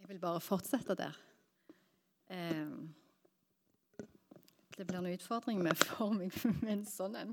Jeg vil bare fortsette der. Det blir en utfordring for meg med en sånn en.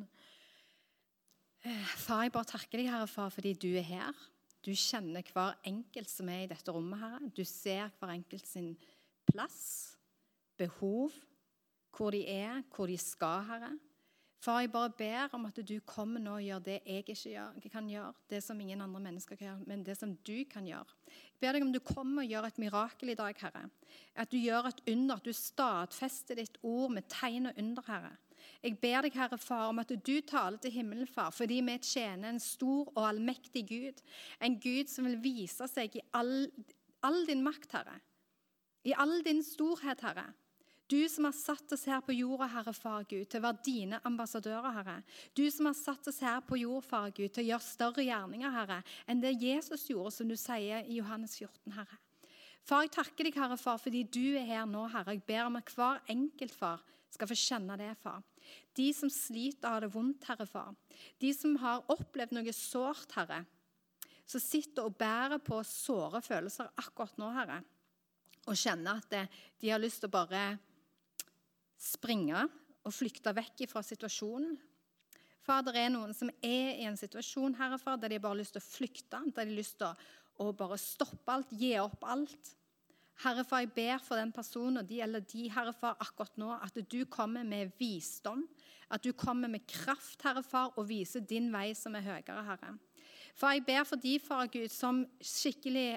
Far, jeg bare takker deg, Herre Far, fordi du er her. Du kjenner hver enkelt som er i dette rommet, Herre. Du ser hver enkelt sin plass, behov, hvor de er, hvor de skal, Herre. Far, jeg bare ber om at du kommer nå og gjør det jeg ikke kan gjøre, det som ingen andre mennesker kan gjøre, men det som du kan gjøre. Jeg ber deg om du kommer og gjør et mirakel i dag, Herre. At du gjør et under, at du stadfester ditt ord med tegn og under, Herre. Jeg ber deg, Herre Far, om at du taler til himmelen, Far, fordi vi tjener en stor og allmektig Gud. En Gud som vil vise seg i all din makt, Herre. I all din storhet, Herre. Du som har satt oss her på jorda, Herre Far Gud, til å være dine ambassadører, Herre. Du som har satt oss her på jord, Far Gud, til å gjøre større gjerninger, Herre, enn det Jesus gjorde, som du sier i Johannes 14, Herre. Far, jeg takker deg, Herre Far, fordi du er her nå, Herre. Jeg ber om at hver enkelt, Far, skal få kjenne det, Far. De som sliter av det vondt, Herre Far. De som har opplevd noe sårt, Herre. Som sitter og bærer på såre følelser akkurat nå, Herre. Og kjenner at de har lyst til å bare springe og flykte vekk fra situasjonen. Far, det er noen som er i en situasjon, Herre Far, der de bare har lyst til å flykte, der de har lyst til å bare stoppe alt, gi opp alt. Herre Far, jeg ber for den personen og de, Herre Far, akkurat nå, at du kommer med visdom, at du kommer med kraft, Herre Far, og viser din vei som er høyere, Herre. Far, jeg ber for de, Far Gud, som skikkelig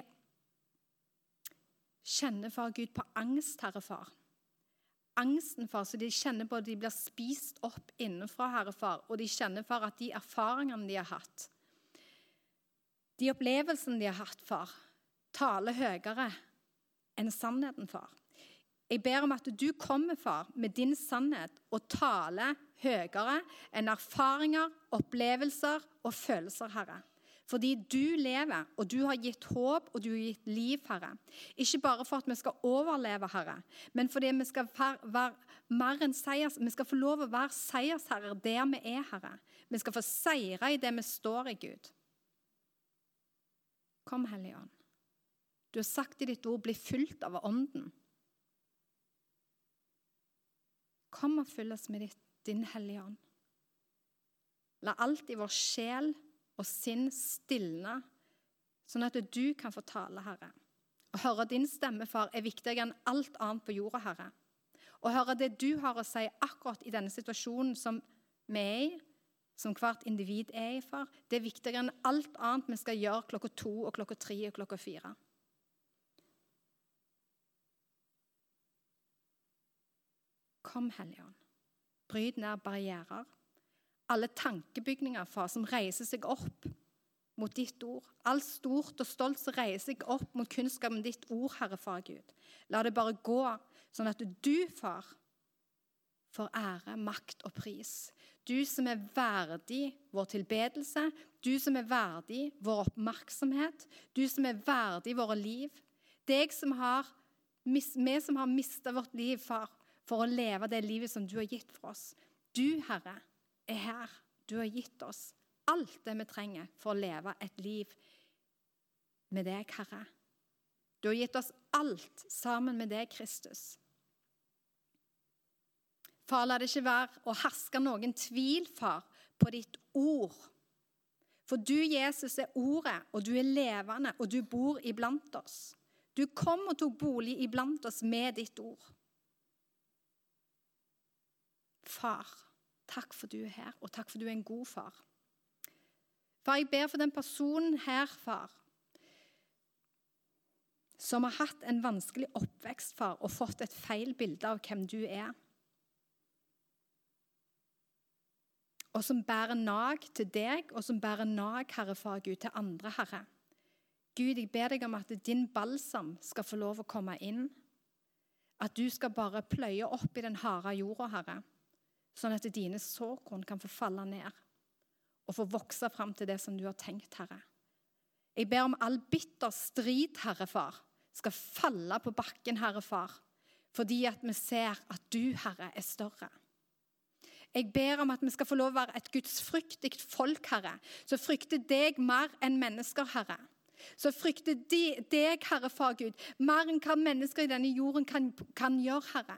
kjenner, Far Gud, på angst, Herre Far. Angsten, Far, så de kjenner på at de blir spist opp innenfra, Herre Far, og de kjenner, Far, at de erfaringene de har hatt, de opplevelsene de har hatt, Far, taler høyere enn sannheten, Far. Jeg ber om at du kommer, Far, med din sannhet og taler høyere enn erfaringer, opplevelser og følelser, Herre. Fordi du lever, og du har gitt håp, og du har gitt liv, Herre. Ikke bare for at vi skal overleve, Herre, men fordi vi skal være mer enn seiers. Vi skal få lov å være seiersherrer der vi er, Herre. Vi skal få seire i det vi står i, Gud. Kom, Hellige Ånd. Du har sagt i ditt ord, bli fylt av ånden. Kom og fyll oss med din Hellige Ånd. La alt i vår sjel og sinn stilne, sånn at du kan få tale, Herre. Å høre din stemme, Far, er viktigere enn alt annet på jorda, Herre. Å høre det du har å si akkurat i denne situasjonen som vi er i, som hvert individ er i, Far, det er viktigere enn alt annet vi skal gjøre 2 og 3 og 4. Kom, Hellige Ånd. Bryt ned barrierer. Alle tankebygninger, Far, som reiser seg opp mot ditt ord. Alt stort og stolt som reiser seg opp mot kunnskap om ditt ord, Herre Far Gud. La det bare gå, sånn at du, Far, får ære, makt og pris. Du som er verdig vår tilbedelse, du som er verdig vår oppmerksomhet, du som er verdig våre liv. Vi som har mistet vårt liv, Far, for å leve det livet som du har gitt for oss. Du, Herre, er her. Du har gitt oss alt det vi trenger for å leve et liv med deg, Herre. Du har gitt oss alt sammen med deg, Kristus. Far, la det ikke være å herske noen tvil, Far, på ditt ord. For du, Jesus, er ordet, og du er levende, og du bor iblant oss. Du kom og tok bolig iblant oss med ditt ord. Far, takk for du er her, og takk for du er en god far. Far, jeg ber for den personen her, Far, som har hatt en vanskelig oppvekst, Far, og fått et feil bilde av hvem du er. Og som bærer nag til deg, og som bærer nag, Herre Far Gud, til andre, Herre. Gud, jeg ber deg om at din balsam skal få lov å komme inn. At du skal bare pløye opp i den harde jorda, Herre. Sånn at dine såkorn kan få falle ned og få vokse frem til det som du har tenkt, Herre. Jeg ber om all bitter strid, Herre Far, skal falle på bakken, Herre Far, fordi at vi ser at du, Herre, er større. Jeg ber om at vi skal få lov å være et gudsfryktig folk, Herre, som frykter deg mer enn mennesker, Herre. Så frykter deg, Herre far Gud, mer enn hva mennesker i denne jorden kan gjøre, Herre.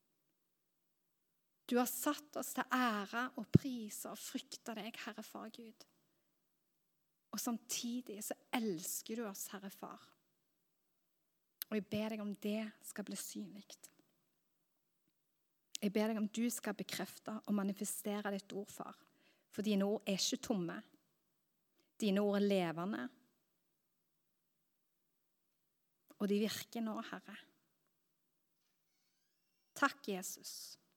Du har satt oss til ære og prise og frykte deg, Herre far Gud. Og samtidig så elsker du oss, Herre far. Og jeg ber deg om det skal bli synligt. Jeg ber deg om du skal bekrefte og manifestere ditt ord, far. For dine ord er ikke tomme. Dine ord er levende. Og de virker nå, Herre. Takk, Jesus.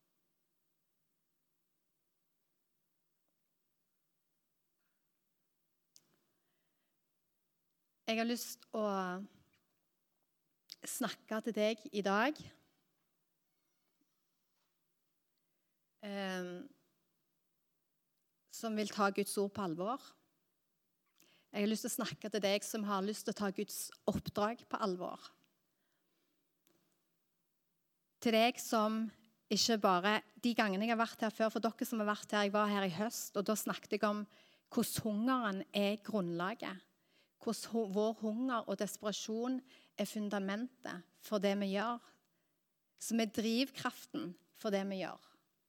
Jeg har lyst å snakke til deg i dag som vil ta Guds ord på alvor. Jeg har lyst til å snakke til deg som har lyst til å ta Guds oppdrag på alvor. Til deg som ikke bare, de gangene jeg har vært her før, for dere som har vært her, jeg var her i høst, og da snakket jeg om hvordan hungeren er grunnlaget. Hvordan vår hunger og desperasjon er fundamentet for det vi gjør, som er drivkraften for det vi gjør.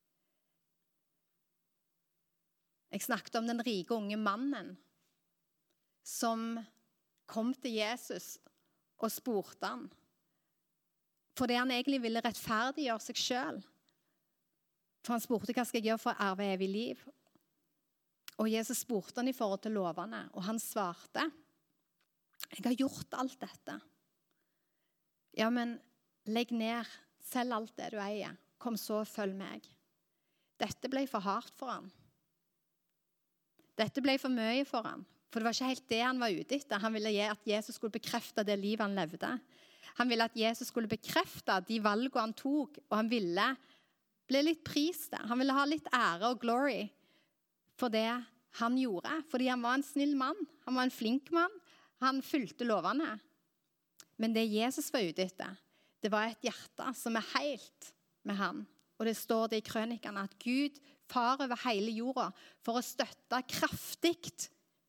Jeg snakket om den rike unge mannen som kom til Jesus og spurte han, fordi han egentlig ville rettferdiggjøre seg selv. For han spurte, hva skal jeg gjøre for å arve evig liv? Og Jesus spurte han i forhold til lovene, og han svarte, jeg har gjort alt dette. Ja, men legg ned, selg alt det du eier. Kom så og følg meg. Dette ble for hardt for han. Dette ble for mye for han. For det var ikke helt det han var ute etter. Han ville at Jesus skulle bekrefte det livet han levde. Han ville at Jesus skulle bekrefte de valgene han tok, og han ville bli litt prist. Han ville ha litt ære og glory for det han gjorde. Fordi han var en snill mann. Han var en flink mann. Han fulgte lovene. Men det Jesus var ute etter, det var et hjerte som er helt med han. Og det står det i krønikene at Gud far over hele jorda for å støtte kraftigt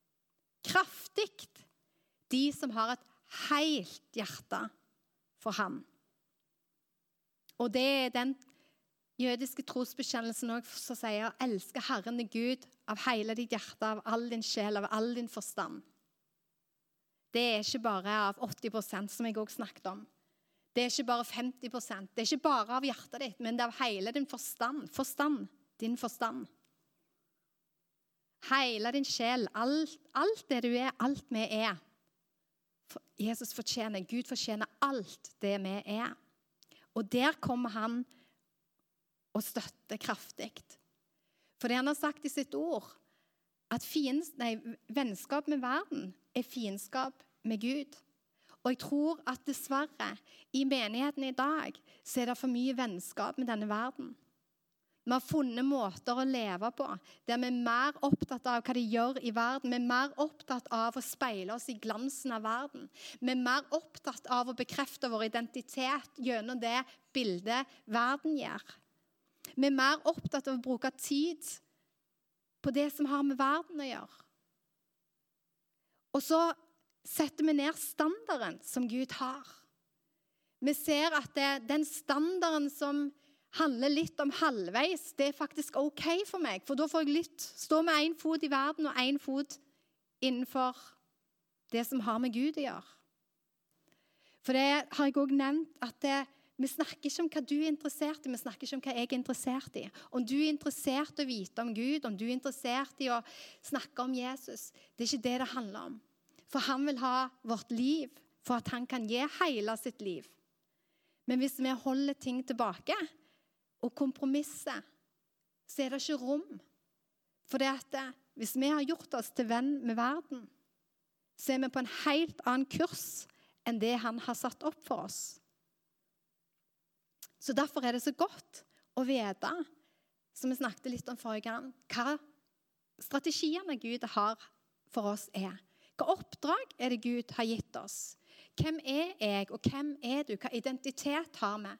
de som har et helt hjerte for han. Og det er den jødiske trosbekjennelsen også som sier, elsker Herren Gud av hele ditt hjerte, av all din sjel, av all din forstand. Det er ikke bare av 80%, som jeg også snakket om. Det er ikke bare 50%. Det er ikke bare av hjertet ditt, men det er av hele din forstand. Din forstand. Hele din sjel, alt det du er, alt vi er. Jesus fortjener, Gud fortjener alt det vi er. Og der kommer han og støtter kraftigt. For det han har sagt i sitt ord, at vennskap med verden er fiendskap med Gud. Og jeg tror at dessverre, i menigheten i dag, så er det for mye vennskap med denne verden. Vi har funnet måter å leve på, der vi er mer opptatt av hva de gjør i verden. Vi er mer opptatt av å speile oss i glansen av verden. Vi er mer opptatt av å bekrefte vår identitet gjennom det bildet verden gjør. Vi er mer opptatt av å bruke tid på det som har med verden å gjøre. Og så setter vi ned standarden som Gud har. Vi ser at den standarden som handler litt om halvveis, det er faktisk ok for meg, for da får jeg stå med en fot i verden og en fot innenfor det som har med Gud å gjøre. For det har jeg også nevnt at vi snakker ikke om hva du er interessert i, vi snakker ikke om hva jeg er interessert i. Om du er interessert i å vite om Gud, om du er interessert i å snakke om Jesus, det er ikke det det handler om. For han vil ha vårt liv, for at han kan gi hele sitt liv. Men hvis vi holder ting tilbake og kompromisser, så er det ikke rom. For det at hvis vi har gjort oss til venn med verden, så er vi på en helt annen kurs enn det han har satt opp for oss. Så derfor er det så godt å vite, som vi snakket litt om forrige gang, hva strategiene Gud har for oss er. Hva oppdrag er det Gud har gitt oss? Hvem er jeg, og hvem er du? Hva identitet har vi?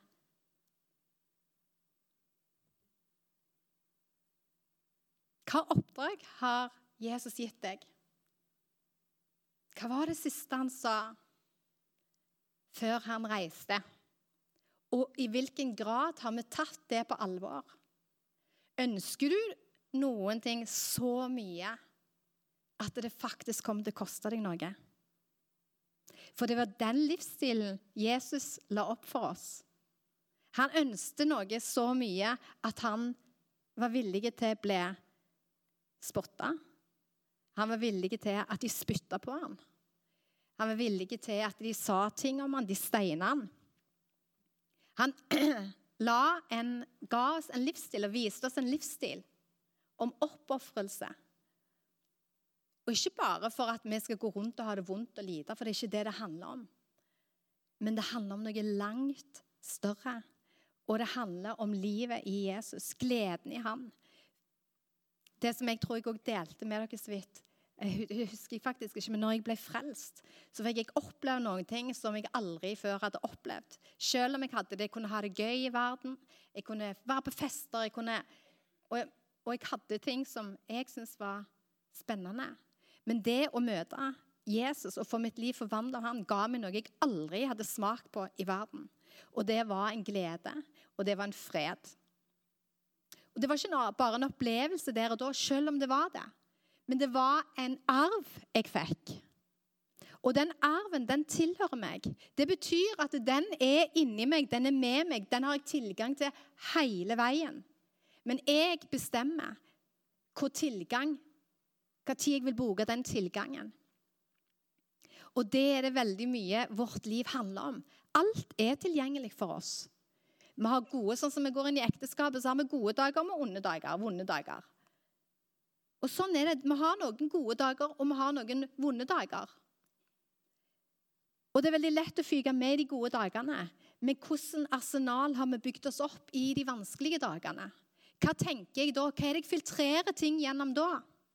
Hva oppdrag har Jesus gitt deg? Hva var det siste han sa før han reiste? Og i hvilken grad har vi tatt det på alvor? Ønsker du noen ting så mye at det faktisk kommer til å koste deg noe? For det var den livsstilen Jesus la opp for oss. Han ønsket noe så mye at han var villig til å bli spottet. Han var villig til at de spyttet på han. Han var villig til at de sa ting om han, de steinet han. Han ga oss en livsstil og viste oss en livsstil om oppoffrelse. Og ikke bare for at vi skal gå rundt og ha det vondt og lide, for det er ikke det det handler om. Men det handler om noe langt større. Og det handler om livet i Jesus, gleden i han. Det som jeg tror jeg også delte med dere så vidt, jeg husker faktisk ikke, men når jeg ble frelst, så fikk jeg oppleve noen ting som jeg aldri før hadde opplevd. Selv om jeg hadde det, jeg kunne ha det gøy i verden, jeg kunne være på fester, og jeg hadde ting som jeg synes var spennende. Men det å møte Jesus og få mitt liv forvandlet av han, ga meg noe jeg aldri hadde smakt på i verden. Og det var en glede, og det var en fred. Og det var ikke bare en opplevelse der og da, selv om det var det. Men det var en arv jeg fikk. Og den arven, den tilhører meg. Det betyr at den er inni meg, den er med meg, den har jeg tilgang til hele veien. Men jeg bestemmer hva tid jeg vil bruke den tilgangen. Og det er det veldig mye vårt liv handler om. Alt er tilgjengelig for oss. Vi har gode, sånn som vi går inn i ekteskapet, så har vi gode dager med vonde dager. Og sånn er det. Vi har noen gode dager, og vi har noen vonde dager. Og det er veldig lett å fyke med de gode dagene. Men hvordan arsenal har vi bygd oss opp i de vanskelige dagene? Hva tenker jeg da? Hva er det jeg filtrerer ting gjennom da?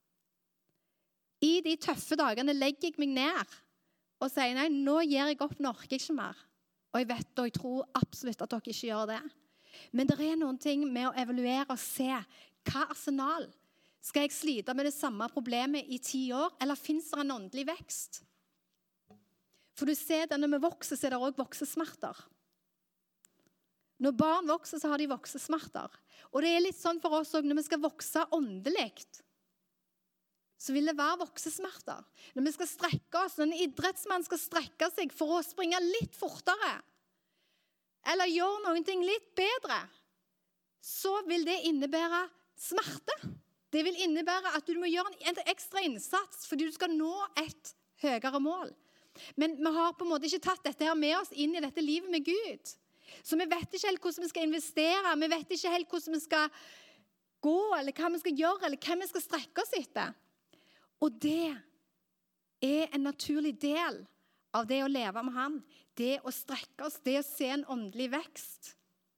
I de tøffe dagene legger jeg meg ned og sier, nei, nå gir jeg opp, nå orker jeg ikke mer. Og jeg vet, og jeg tror absolutt at dere ikke gjør det. Men det er noen ting med å evaluere og se hva arsenal. Skal jeg slite med det samme problemet i 10 år, eller finnes det en åndelig vekst? For du ser det, når vi vokser, så er det også voksesmerter. Når barn vokser, så har de voksesmerter. Og det er litt sånn for oss også, når vi skal vokse åndelig, så vil det være voksesmerter. Når vi skal strekke oss, når en idrettsmann skal strekke seg for å springe litt fortere, eller gjøre noen ting litt bedre, så vil det innebære smerte. Det vil innebære at du må gjøre en ekstra innsats, fordi du skal nå et høyere mål. Men vi har på en måte ikke tatt dette her med oss inn i dette livet med Gud. Så vi vet ikke helt hvordan vi skal investere, vi vet ikke helt hvordan vi skal gå, eller hva vi skal gjøre, eller hvem vi skal strekke oss etter. Og det er en naturlig del av det å leve med han. Det å strekke oss, det å se en åndelig vekst.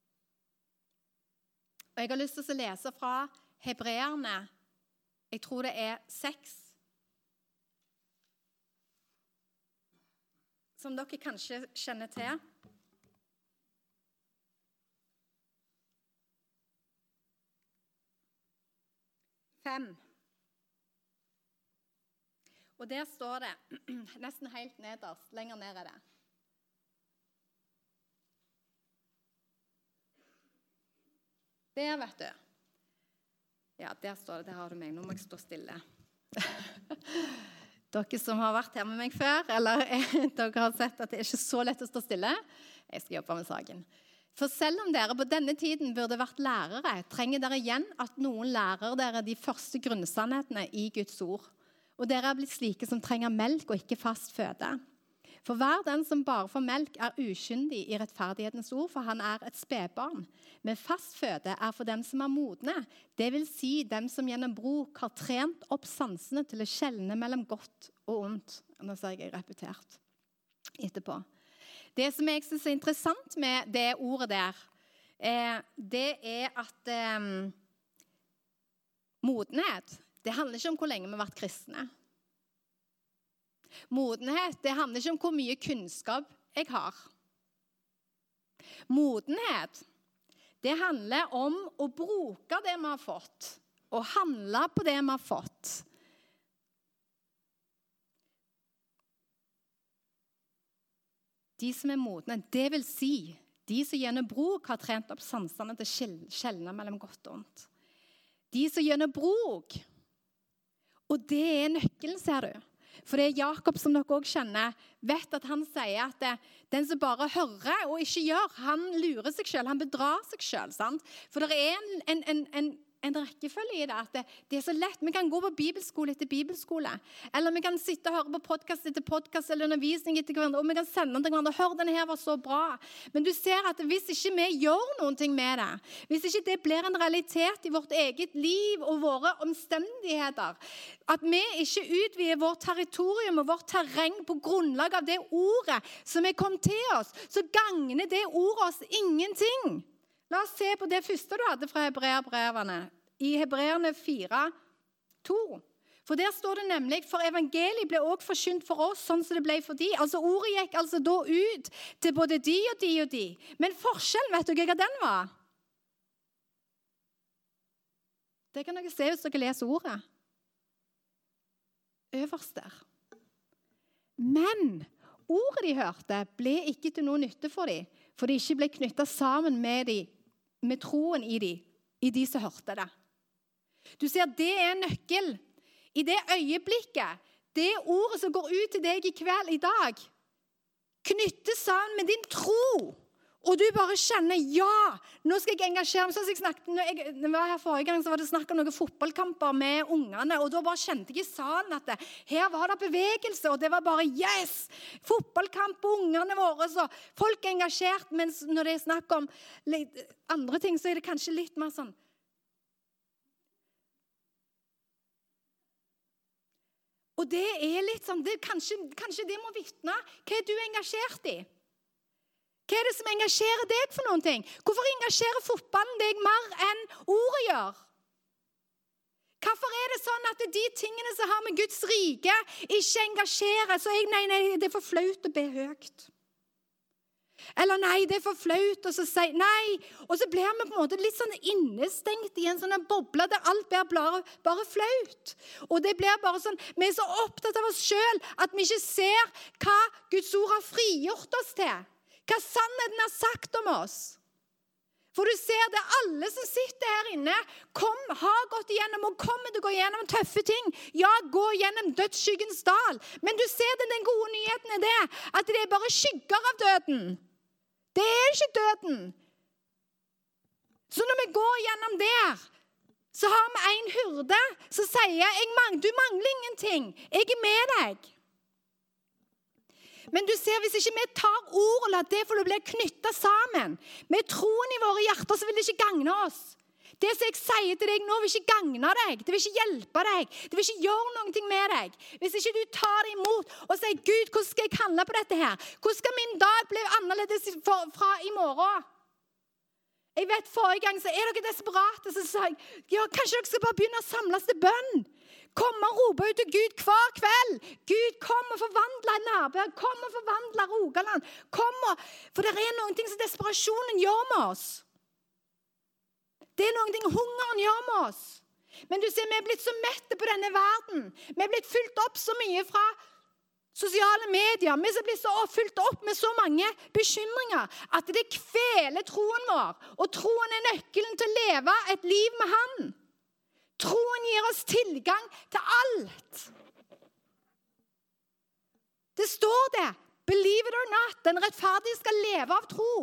Og jeg har lyst til å lese fra Hebreerne. Jeg tror det er 6. Som dere kanskje kjenner til. Og der står det, nesten helt nederst, lenger ned er det. Der, vet du. Ja, der står det, der har du meg. Nå må jeg stå stille. Dere som har vært her med meg før, eller dere har sett at det er ikke så lett å stå stille, jeg skal jobbe med saken. For selv om dere på denne tiden burde vært lærere, trenger dere igjen at noen lærer dere de første grunnsannhetene i Guds ord. Og dere er blitt slike som trenger melk og ikke fast føde. For hver den som bare får melk er ukyndig i rettferdighetens ord, for han er et spedbarn. Men fast føde er for dem som er modne, det vil si dem som gjennom bruk har trent opp sansene til å skjelne mellom godt og ondt. Nå ser jeg repetert etterpå. Det som jeg synes er interessant med det ordet der, det er at modenhet, det handler ikke om hvor lenge vi har vært kristne. Modenhet, det handler ikke om hvor mye kunnskap jeg har. Modenhet, det handler om å bruke det vi har fått, og handle på det vi har fått. de som modne, det vil si, de som gjennom bruk har trent opp sansene til skjelne mellom godt og ondt. De som gjennom bruk, og det nøkkelen, ser du. For det Jakob, som dere også kjenner, vet at han sier at den som bare hører og ikke gjør, han lurer seg selv, han bedrar seg selv, sant? For det en rekkefølge i det, at det så lett. Vi kan gå på bibelskole etter bibelskole, eller vi kan sitte og høre på podcast etter podcast, eller undervisning etter hverandre, og vi kan sende den til hverandre, hør, denne her var så bra. Men du ser at hvis ikke vi gjør noen ting med det, hvis ikke det blir en realitet i vårt eget liv og våre omstendigheter, at vi ikke utvider vårt territorium og vårt terreng på grunnlag av det ordet som kom til oss, så gagner det ordet oss ingenting. La oss se på det første du hadde fra Hebreerbrevene, i Hebreerne 4:2. For der står det nemlig, for evangeliet ble også forkynt for oss, sånn som det ble for de. Altså ordet gikk altså da ut til både de og de og de. Men forskjellen, vet dere hva den var? Det kan dere se hvis dere leser ordet. Øverst der. Men ordet de hørte ble ikke til noe nytte for dem, for de ikke ble knyttet sammen med troen i de som hørte det. Du ser, det en nøkkel. I det øyeblikket, det ordet som går ut til deg i kveld, i dag, knyttes sammen med din tro. Og du bare kjenner, ja, nå skal jeg engasjere meg. Sånn som jeg snakket, når jeg var her forrige gang, så var det snakk om noen fotballkamper med ungene, og da bare kjente jeg i salen at her var det bevegelse, og det var bare, yes, fotballkamp på ungene våre, så folk er engasjert, mens når det er snakk om andre ting, så er det kanskje litt mer sånn. Og det er litt sånn, kanskje det må vitne, hva er du engasjert i? Hva er det som engasjerer deg for noen ting? Hvorfor engasjerer fotballen deg mer enn ordet gjør? Hvorfor er det sånn at de tingene som har med Guds rike ikke engasjerer? Så nei, det er for flaut å be høyt. Eller nei, det er for flaut, og så sier nei. Og så blir vi på en måte litt sånn innestengt i en sånn boble der alt blir bare flaut. Og det blir bare sånn, vi er så opptatt av oss selv at vi ikke ser hva Guds ord har frigjort oss til. Hva sannheten har sagt om oss. For du ser det, alle som sitter her inne, har gått igjennom og kommer til å gå igjennom tøffe ting. Ja, gå igjennom dødsskyggens dal. Men du ser det, den gode nyheten er det, at det er bare skygger av døden. Det er ikke døden. Så når vi går igjennom der, så har vi en hyrde som sier, du mangler ingenting. Jeg er med deg. Men du ser, hvis ikke vi tar ord og lar det få bli knyttet sammen, med troen i våre hjerter, så vil det ikke gagne oss. Det som jeg sier til deg nå vil ikke gagne deg, det vil ikke hjelpe deg, det vil ikke gjøre noe med deg. Hvis ikke du tar det imot og sier, Gud, hvordan skal jeg handle på dette her? Hvordan skal min dag bli annerledes fra i morgen? Jeg vet, forrige gang så er dere desperate, så sa jeg, ja, kanskje dere skal bare begynne å samles til bønn. Kom og rope ut til Gud hver kveld. Gud, kom og forvandle Nabø. Kom og forvandle Rogaland. For det er noen ting som desperasjonen gjør med oss. Det er noen ting hungeren gjør med oss. Men du ser, vi er blitt så mette på denne verden. Vi er blitt fylt opp så mye fra sosiale medier. Vi er blitt så fylt opp med så mange bekymringer at det kveler troen vår. Og troen er nøkkelen til å leve et liv med Han. Troen gir oss tilgang til alt. Det står det. Believe it or not. Den rettferdige skal leve av tro.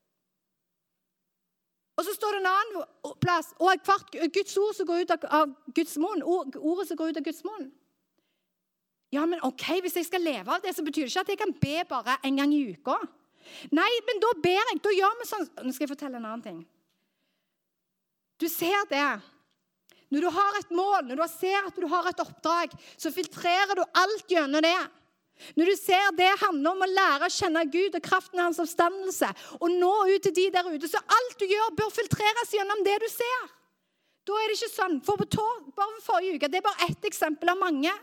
Og så står det en annen plass. Og hvert Guds ord som går ut av Guds munn. Ordet som går ut av Guds munn. Ja, men ok, hvis jeg skal leve av det, så betyr det ikke at jeg kan be bare en gang i uka. Nei, men da ber jeg. Da gjør vi sånn. Nå skal jeg fortelle en annen ting. Du ser det. Når du har et mål, når du ser at du har et oppdrag, så filtrerer du alt gjennom det. Når du ser det handler om å lære å kjenne Gud og kraften av hans oppstandelse, og nå ut til de der ute, så alt du gjør bør filtreres gjennom det du ser. Da er det ikke sånn. Bare forrige uke, det er bare ett eksempel av mange.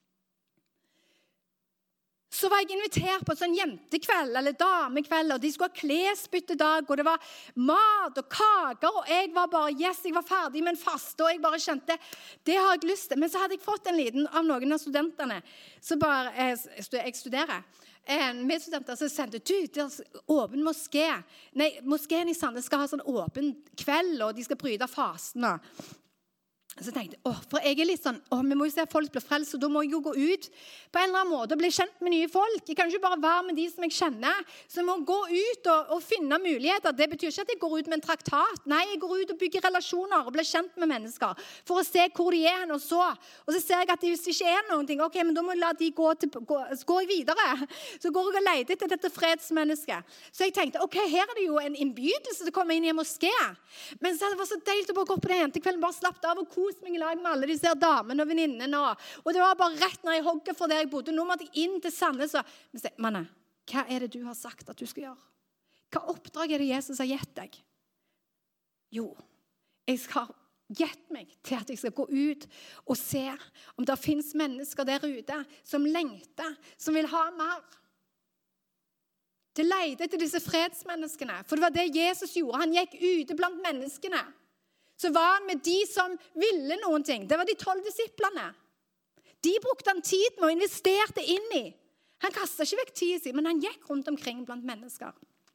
Så var jeg invitert på en sånn jentekveld eller damekveld, og de skulle ha klesbyttedag, og det var mat og kaker, og jeg var bare, jeg var ferdig med en faste, og jeg bare kjente, det har jeg lyst til. Men så hadde jeg fått en liten av noen av studentene, så bare, jeg studerer, medstudenter som sendte det er åpen moské. Nei, moskeen i Sandnes skal ha sånn åpen kveld, og de skal bryte fasen. Så tenkte jeg, for jeg er litt sånn, vi må jo se at folk blir frelst, så da må jeg jo gå ut på en eller annen måte og bli kjent med nye folk. Jeg kan ikke bare være med de som jeg kjenner, så jeg må gå ut og finne muligheter. Det betyr ikke at jeg går ut med en traktat. Nei, jeg går ut og bygger relasjoner og blir kjent med mennesker for å se hvor de er, og så ser jeg at hvis det ikke er noen ting, ok, men da må jeg la de gå videre. Så går jeg og leter etter dette fredsmennesket. Så jeg tenkte, ok, her er det jo en innbydelse til å komme inn i en moské. Men så det var så deilig å bare gå på den jentekvelden, bare slappe av og kos meg i lag med alle disse damene og venninnene. Og det var bare rett når jeg hogget for der jeg bodde. Nå måtte jeg inn til Sandnes. Men så, Manne, hva er det du har sagt at du skal gjøre? Hva oppdrag er det Jesus har gitt deg? Jo, jeg skal gitt meg til at jeg skal gå ut og se om det finnes mennesker der ute som lengter, som vil ha mer. Det leide etter disse fredsmenneskene, for det var det Jesus gjorde. Han gikk ute blant menneskene. Så var han med de som ville noen ting. Det var de 12 disiplene. De brukte han tid med og investerte inn i. Han kastet ikke vekk tid sin, men han gikk rundt omkring blant mennesker.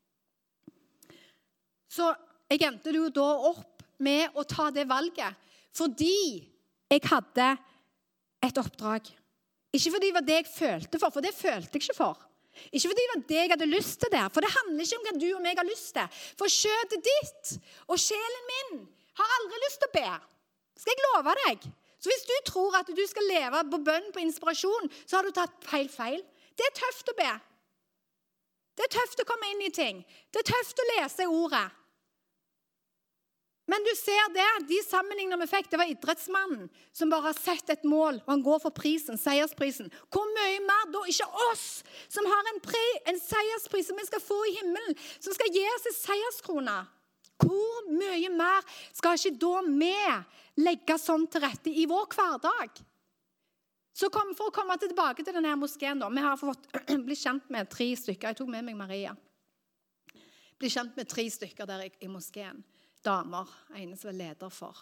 Så jeg endte jo da opp med å ta det valget, fordi jeg hadde et oppdrag. Ikke fordi det var det jeg følte for det følte jeg ikke for. Ikke fordi det var det jeg hadde lyst til der, for det handler ikke om hva du og meg har lyst til. For kjøttet ditt og sjelen min har aldri lyst til å be. Skal jeg love deg? Så hvis du tror at du skal leve på bønn, på inspirasjon, så har du tatt feil. Det er tøft å be. Det er tøft å komme inn i ting. Det er tøft å lese ordet. Men du ser det, de sammenligner vi fikk, det var idrettsmannen som bare har sett et mål, og han går for prisen, seiersprisen. Hvor mye mer da? Ikke oss som har en seierspris som vi skal få i himmelen, som skal gi oss en seierskrone. Hvor mye mer skal ikke da vi legge sånn til rette i vår hverdag? Så for å komme tilbake til denne moskeen da, vi har blitt kjent med 3 stykker, jeg tok med meg Maria, blitt kjent med 3 stykker der i moskeen, damer, en som er leder for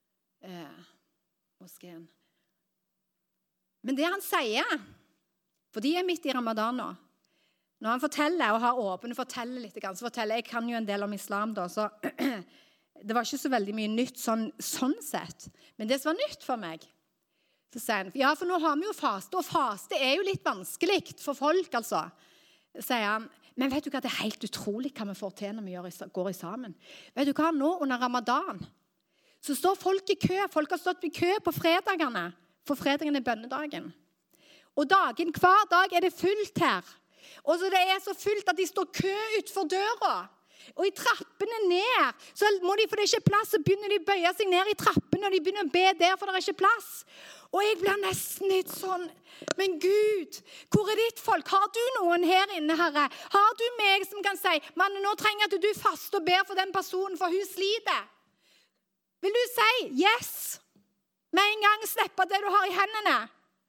moskeen. Men det han sier, for de er midt i Ramadan nå, når han forteller og har åpen og forteller litt, så forteller jeg kan jo en del om islam da, så det var ikke så veldig mye nytt sånn sett. Men det som var nytt for meg, så sier han, ja, for nå har vi jo faste, og faste er jo litt vanskelig for folk, altså. Sier han, men vet du hva, det er helt utrolig hva vi får til når vi går sammen. Vet du hva, nå under Ramadan, så står folk i kø, folk har stått i kø på fredagene, for fredagen er bønnedagen. Og hver dag er det fullt her. Og så det er så fullt at de står kø utenfor døra. Og i trappene ned, så må de, for det er ikke plass, så begynner de å bøye seg ned i trappene, og de begynner å be der, for det er ikke plass. Og jeg blir nesten litt sånn, men Gud, hvor er ditt folk? Har du noen her inne, Herre? Har du meg som kan si, mann, nå trenger at du faster og ber for den personen, for hun sliter. Vil du si, yes, med en gang slippe det du har i hendene?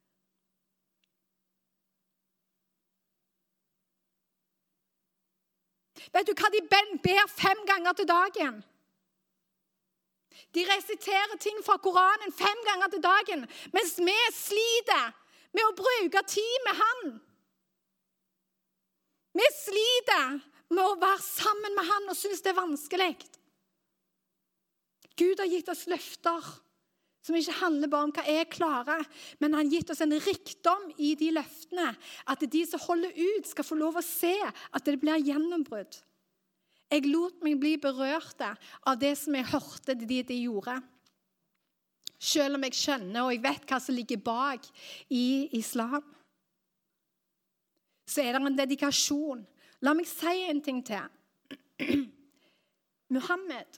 Vet du hva de ber 5 ganger til dagen? De resiterer ting fra Koranen 5 ganger til dagen, mens vi sliter med å bruke tid med han. Vi sliter med å være sammen med han og synes det er vanskelig. Gud har gitt oss løfter som ikke handler bare om hva jeg klarer, men han har gitt oss en rikdom i de løftene, at de som holder ut skal få lov å se at det blir gjennombrudd. Jeg lot meg bli berørt av det som jeg hørte de gjorde. Selv om jeg skjønner, og jeg vet hva som ligger bak i islam, så er det en dedikasjon. La meg si en ting til. Muhammed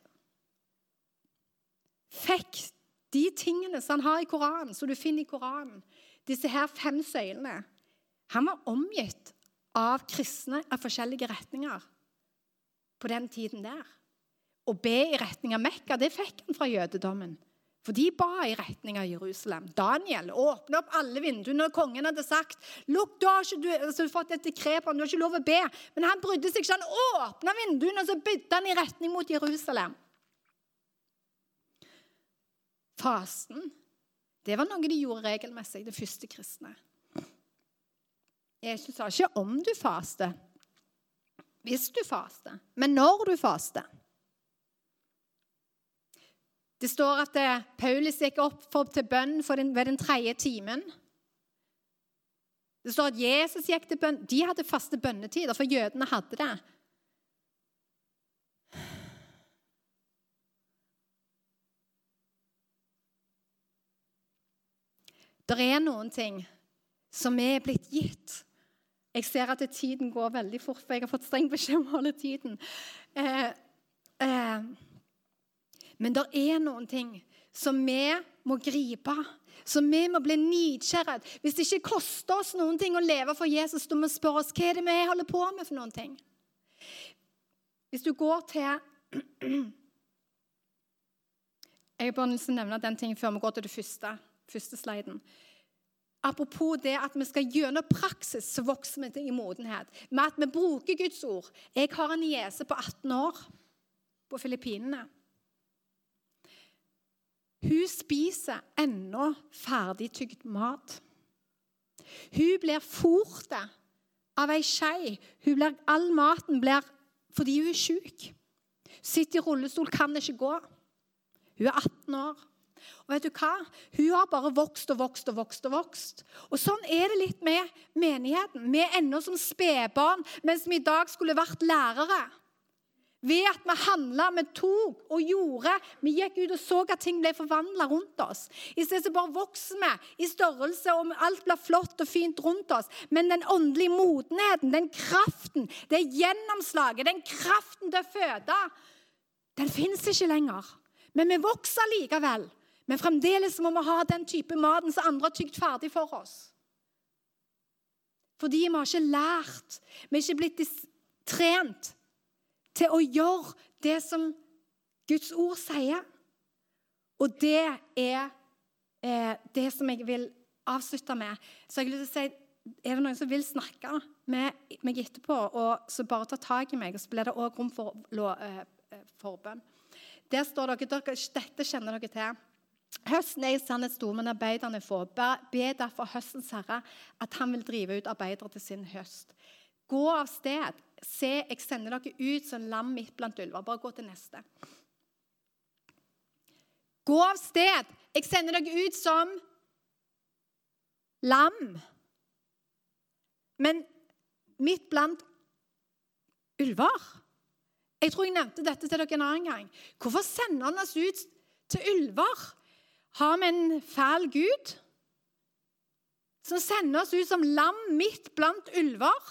fikk de tingene som han har i Koranen, som du finner i Koranen, disse her 5 søylene, han var omgitt av kristne av forskjellige retninger på den tiden der. Å be i retning av Mekka, det fikk han fra jødedommen. For de ba i retning av Jerusalem. Daniel åpnet opp alle vinduene, og kongen hadde sagt, lukk, du har fått et dekret på han, du har ikke lov å be. Men han brydde seg ikke, han åpnet vinduene, og så bydde han i retning mot Jerusalem. Fasten, det var noe de gjorde regelmessig, det første kristne. Jesus sa ikke om du faster, hvis du faster, men når du faster. Det står at Paulus gikk opp til bønn ved den 3. timen. Det står at Jesus gikk til bønn. De hadde faste bønnetider, for jødene hadde det. Det noen ting som blitt gitt. Jeg ser at tiden går veldig fort, for jeg har fått streng beskjed om å holde tiden. Men det noen ting som vi må gripe, som vi må bli nidkjære. Hvis det ikke koster oss noen ting å leve for Jesus, da må vi spørre oss, hva det vi holder på med for noen ting? Hvis du går til... Jeg bare vil nevne den ting før vi går til det første sliden. Apropos det at vi skal gjennom praksis, så vokser vi til i modenhet. Med at vi bruker Guds ord. Jeg har en niese på 18 år på Filippinene. Hun spiser ennå ferdigtygd mat. Hun blir fôrt av en skje. All maten blir fordi hun syk. Sitter i rullestol, kan ikke gå. Hun 18 år. Og vet du hva? Hun har bare vokst og vokst og vokst og vokst. Og sånn det litt med menigheten. Vi ennå som spedbarn, mens vi i dag skulle vært lærere. Ved at vi handlet, vi tok og gjorde. Vi gikk ut og så at ting ble forvandlet rundt oss. I stedet så bare vokser vi i størrelse, og alt blir flott og fint rundt oss. Men den åndelige modenheten, den kraften, det gjennomslaget, den kraften til å føde, den finnes ikke lenger. Men vi vokser likevel. Men fremdeles må vi ha den type maten som andre har tygd ferdig for oss. Fordi vi har ikke lært, vi har ikke blitt trent til å gjøre det som Guds ord sier. Og det det som jeg vil avslutte med. Så jeg vil si, det noen som vil snakke med meg etterpå, og så bare ta tag i meg, og så blir det også rom for forbønn. Der står dere, dette kjenner dere til. Høsten i sannhet stor, men arbeiderne får. Be derfor høstens herre at han vil drive ut arbeidere til sin høst. Gå av sted. Se, jeg sender dere ut som lam midt blant ulver. Bare gå til neste. Gå av sted. Jeg sender dere ut som lam. Men midt blant ulver. Jeg tror jeg nevnte dette til dere en annen gang. Hvorfor sender han oss ut til ulver? Har vi en fæl Gud som sender oss ut som lam midt blant ulver?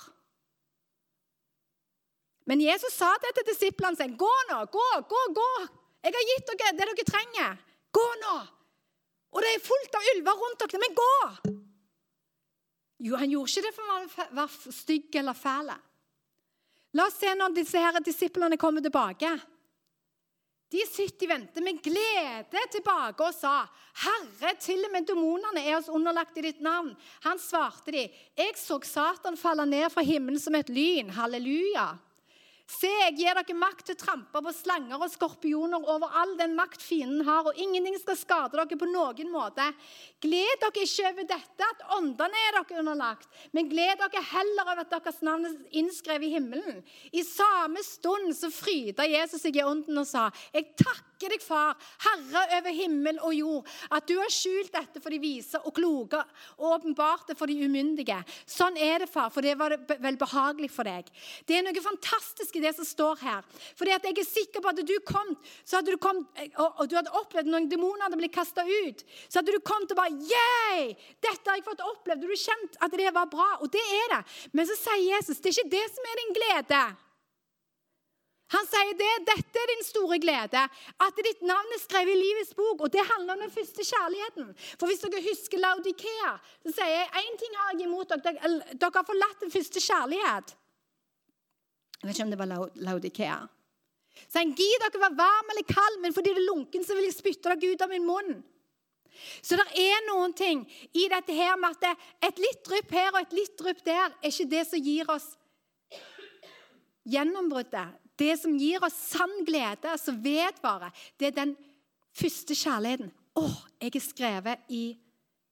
Men Jesus sa det til disiplene sine. Gå nå, gå. Jeg har gitt dere det dere trenger. Gå nå. Og det fullt av ulver rundt dere, men gå. Jo, han gjorde ikke det for å være stygg eller fæl. La oss se når disse her disiplene kommer tilbake. De sitter i vente med glede tilbake og sa, Herre, til og med demonene oss underlagt i ditt navn. Han svarte de, jeg så Satan falle ned fra himmelen som et lyn. Halleluja. Se, jeg gir dere makt til å trampe på slanger og skorpioner over all den makt fienden har, og ingenting skal skade dere på noen måte. Gled dere ikke over dette, at åndene dere underlagt, men gled dere heller over at deres navn innskrevet i himmelen. I samme stund så fryda Jesus seg i ånden og sa, jeg takker deg, far, Herre over himmel og jord, at du har skjult dette for de vise og kloke, og åpenbart det for de umyndige. Sånn det, far, for det var vel behagelig for deg. Det noe fantastisk i det som står her. Fordi at jeg sikker på at du kom, så hadde du kommet, og du hadde opplevd noen demoner hadde blitt kastet ut, så hadde du kommet og bare, yay! Dette har jeg fått opplevd, og du kjent at det var bra, og det det. Men så sier Jesus, det ikke det som din glede. Han sier dette din store glede, at ditt navn skrevet i livets bok, og det handler om den første kjærligheten. For hvis dere husker Laodikea, så sier jeg, en ting har jeg imot dere, dere har forlatt den første kjærlighet. Jeg vet ikke om det var Laodikea. Så han gir dere være varm eller kald, men fordi det lunken, så vil jeg spytte dere ut av min munn. Så det noen ting i dette her med at et litt drypp her og et litt drypp der, ikke det som gir oss gjennombruddet. Det som gir oss sann glede, som vedvarer, det den første kjærligheten. Jeg skrevet i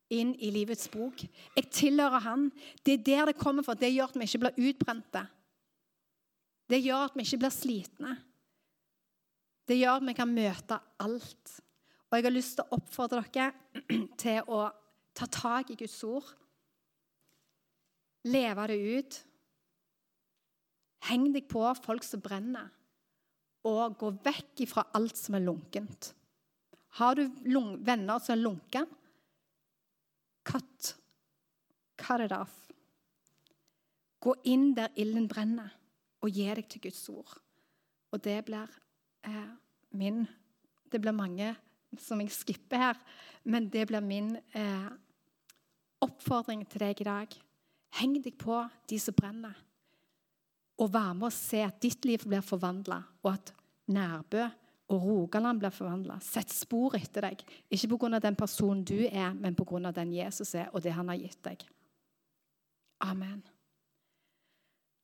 inn i livets bok. Jeg tilhører han. Det er der det kommer fra. Det gjør at vi ikke blir utbrente. Det gjør at vi ikke blir slitne. Det gjør at vi kan møte alt. Og jeg har lyst til å oppfordre dere til å ta tag i Guds ord. Leve det ut. Heng deg på folk som brenner. Og gå vekk fra alt som er lunkent. Har du venner som er lunken? Cut it off. Gå inn der ilden brenner, og gi deg til Guds ord. Og det blir det blir mange som jeg skipper her, men det blir min oppfordring til deg i dag. Heng deg på de som brenner, og vær med å se at ditt liv blir forvandlet, og at Nærbø og Rogaland blir forvandlet. Sett spor etter deg, ikke på grunn av den personen du er, men på grunn av den Jesus er, og det han har gitt deg. Amen.